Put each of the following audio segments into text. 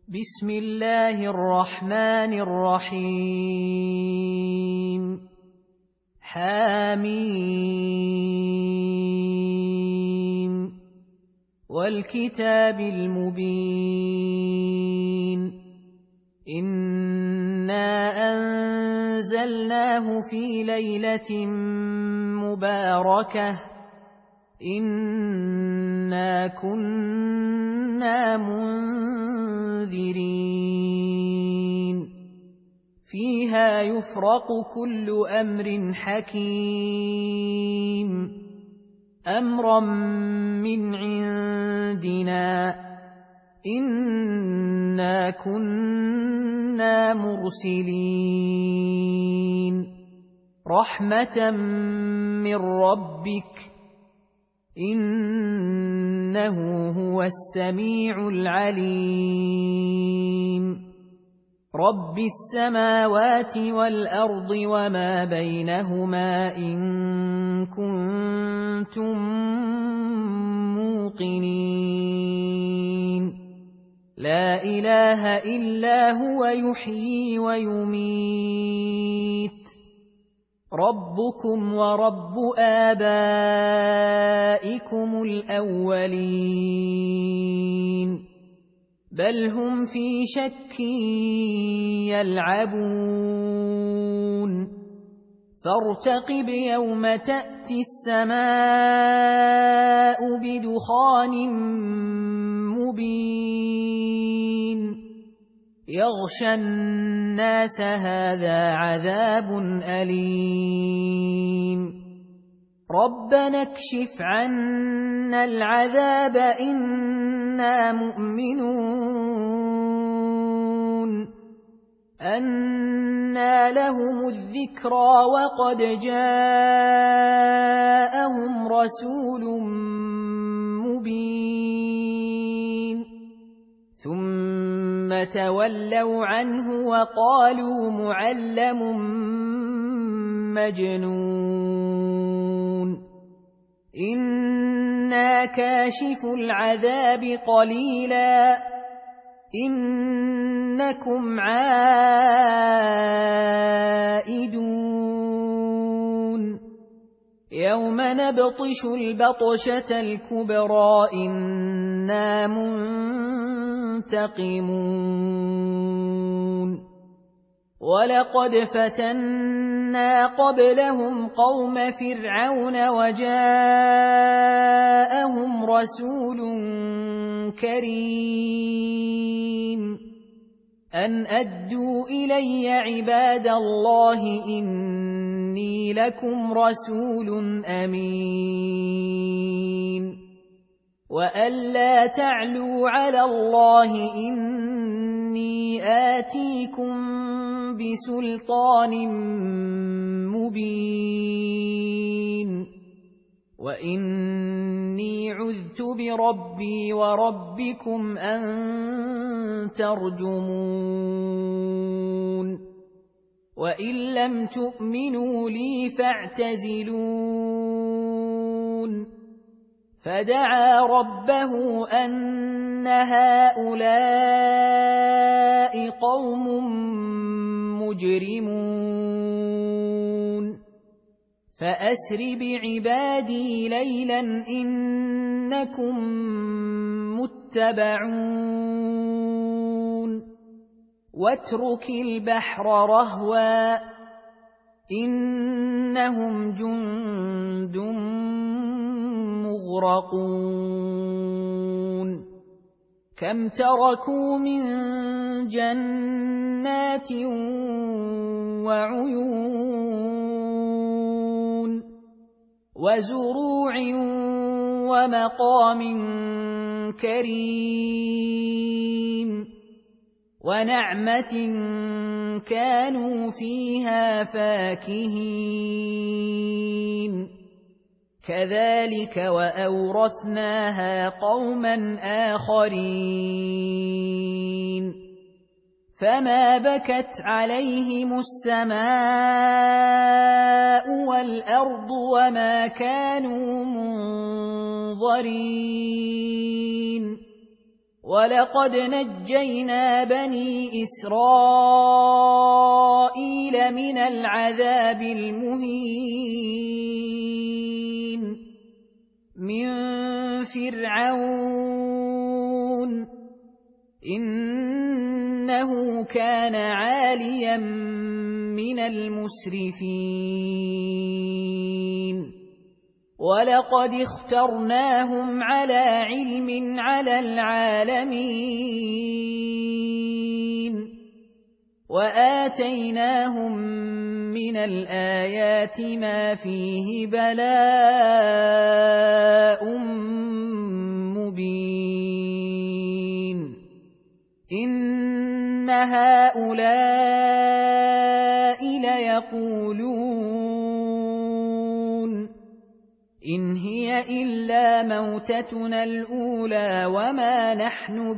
بسم الله الرحمن الرحيم حم والكتاب المبين إنا أنزلناه في ليلة مباركة إنا كنا منذرين فيها يفرق كل أمر حكيم أمرا من عندنا إنا كنا مرسلين رحمة من ربك إنه هو السميع العليم رب السماوات والأرض وما بينهما إن كنتم موقنين لا إله إلا هو يحيي ويميت ربكم ورب آبائكم الأولين بل هم في شك يلعبون فارتقب يوم تأتي السماء بدخان مبين يغشى الناس هذا عذاب أليم ربنا اكشف عنا العذاب إنا مؤمنون أنى لهم الذكرى وقد جاءهم رسول مبين ثم تولوا عنه وقالوا معلم مجنون إنا كاشف العذاب قليلا إنكم عائدون يوم نبطش البطشة الكبرى إنا منتقمون ولقد فتنا قبلهم قوم فرعون وجاءهم رسول كريم أن أدوا إلي عباد الله إني لكم رسول أمين وأن لا تعلوا على الله إني آتيكم بسلطان مبين وإني عذت بربي وربكم أن ترجمون وإن لم تؤمنوا لي فاعتزلون فدعا ربه أن هؤلاء قوم مجرمون فأسر بعبادي ليلا إنكم متبعون واترك البحر رهوا إنهم جند مغرقون كم تركوا من جنات وعيون وزروع ومقام كريم ونعمة كانوا فيها فاكهين كذلك وأورثناها قوما آخرين فما بكت عليهم السماء والأرض وما كانوا منظرين وَلَقَدْ نَجَّيْنَا بَنِي إِسْرَائِيلَ مِنَ الْعَذَابِ الْمُهِينِ مِنْ فِرْعَوْنَ إِنَّهُ كَانَ عَالِيًا مِنَ الْمُسْرِفِينَ وَلَقَدِ اخْتَرْنَاهُمْ عَلَى عِلْمٍ عَلَى الْعَالَمِينَ وَآتَيْنَاهُمْ مِنَ الْآيَاتِ مَا فِيهِ بَلَاءٌ مُبِينٌ إِنَّ هَؤُلَاءِ لَيَقُولُونَ إِنْ هِيَ إِلَّا مَوْتَتُنَا الْأُولَى وَمَا نَحْنُ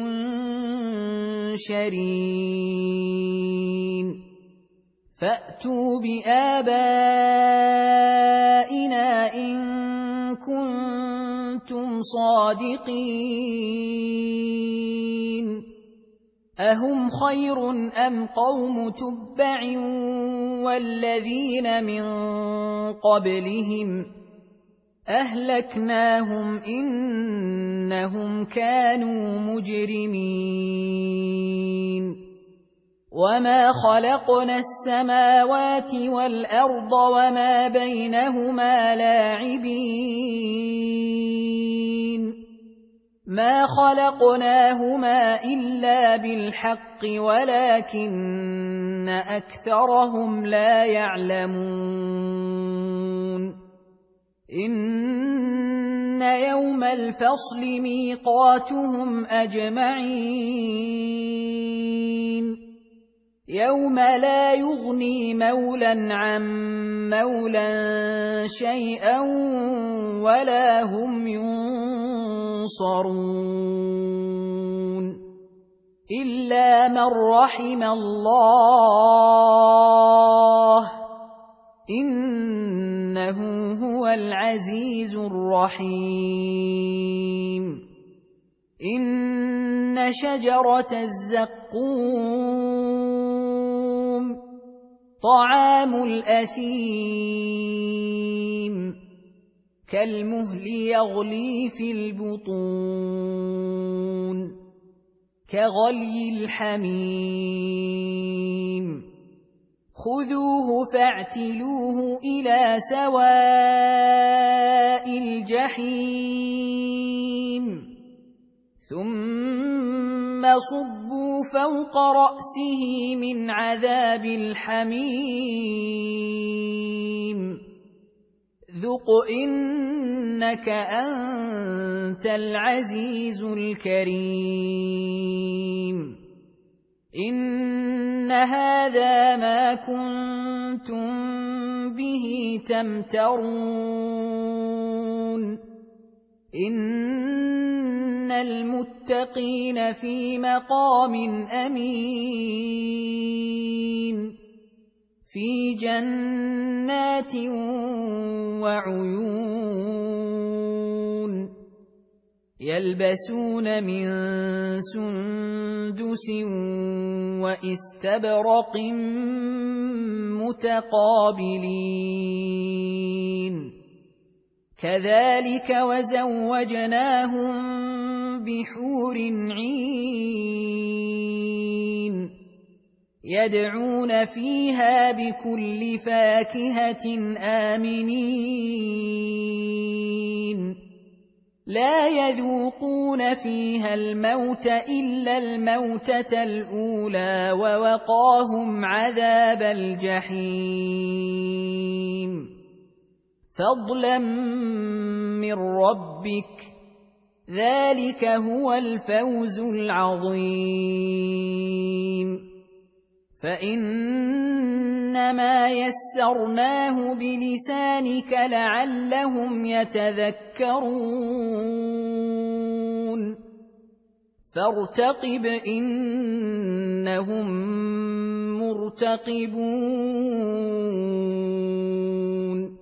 بِمُنشَرِينَ فَأْتُوا بِآبَائِنَا إِن كُنتُمْ صَادِقِينَ أَهُمْ خَيْرٌ أَمْ قَوْمُ تُبَّعٍ وَالَّذِينَ مِن قَبْلِهِمْ أَهْلَكْنَاهُمْ إِنَّهُمْ كَانُوا مُجْرِمِينَ وَمَا خَلَقْنَا السَّمَاوَاتِ وَالْأَرْضَ وَمَا بَيْنَهُمَا لَاعِبِينَ مَا خَلَقْنَاهُمَا إِلَّا بِالْحَقِّ وَلَكِنَّ أَكْثَرَهُمْ لَا يَعْلَمُونَ إِنَّ يَوْمَ الْفَصْلِ مِيقَاتُهُمْ أَجْمَعِينَ يَوْمَ لَا يُغْنِي مَوْلًى عَن مَّوْلًى شَيْئًا وَلَا هُمْ يُنصَرُونَ إِلَّا مَن رَّحِمَ اللَّهُ إِنَّهُ هُوَ الْعَزِيزُ الرَّحِيمُ إِنَّ شَجَرَتَ الزَّقُّومِ طَعَامُ الْأَثِيمِ كَالْمُهْلِ يَغْلِي فِي الْبُطُونِ كَغَلْيِ الْحَمِيمِ خُذُوهُ فَاعْتِلُوهُ إِلَى سَوَاءِ الْجَحِيمِ ثُمَّ صُبُّوا فَوْقَ رَأْسِهِ مِنْ عَذَابِ الْحَمِيمِ ذُقْ إِنَّكَ أَنْتَ الْعَزِيزُ الْكَرِيمُ إِنَّ هَذَا مَا كُنتُم بِهِ تَمْتَرُونَ إِنَّ الْمُتَّقِينَ فِي مَقَامٍ أَمِينٍ فِي جَنَّاتٍ وَعُيُونٍ يَلْبَسُونَ مِن سُندُسٍ وَإِسْتَبْرَقٍ مُتَقَابِلِينَ كَذَلِكَ وَزَوَّجْنَاهُم بِحُورٍ عِينٍ يَدْعُونَ فِيهَا بِكُلِّ فَاكِهَةٍ آمِنِينَ لَا يَذُوقُونَ فِيهَا الْمَوْتَ إِلَّا الْمَوْتَةَ الْأُولَى وَوَقَاهُمْ عَذَابَ الْجَحِيمِ فَضْلًا مِّن رَّبِّكَ ذَلِكَ هُوَ الْفَوْزُ الْعَظِيمُ فَإِنَّمَا يَسَّرْنَاهُ بِلِسَانِكَ لَعَلَّهُمْ يَتَذَكَّرُونَ فَارْتَقِبْ إِنَّهُم مُّرْتَقِبُونَ